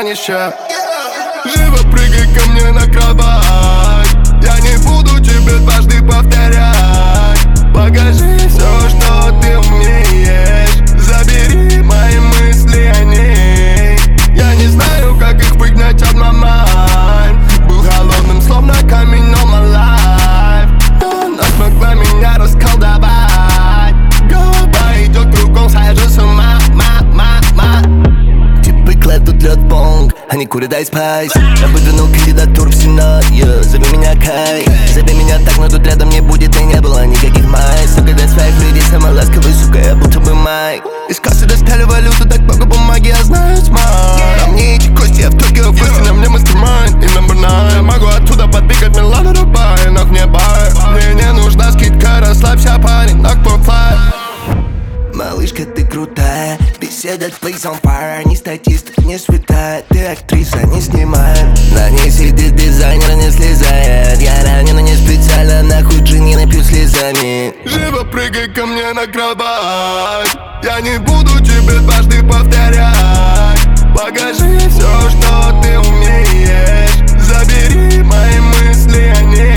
останешься. Живо прыгай ко мне на кровать, я не буду тебе дважды повторять. Покажи все, что ты умеешь, забери мои мысли о ней. Я не знаю, как их выгнать от мамы. Был холодным, словно камень, all my life. Она смогла меня расколдовать. Голова идет кругом, схожу с ума, Типы кладут лед в бонг, они курят айспайс. Я выдвинул кандидатуру в Сенат, зови меня Кай. Зови меня так, но тут рядом не будет и не было никаких майс. Но когда своих людей самый ласковый, сука, я будто бы Майк. Из кассы достали валюту, так много бумаги, я знаю смарт. А мне эти кости, я в Токио, в гости, на мне мастер-майнд и номер 9. Могу оттуда подбегать, Милана, Дубай, но мне бар. Мне не нужна скидка, расслабься, парень, нокпофлай. Малышка, ты крутая, беседа твоих on fire. Не статист, не святая, ты актриса, не снимай. На ней сидит дизайнер, не слезает. Я ранен, но не специально, нахуй джин, не напью слезами. Живо прыгай ко мне на кровать, я не буду тебе дважды повторять. Покажи все, что ты умеешь, забери мои мысли о ней.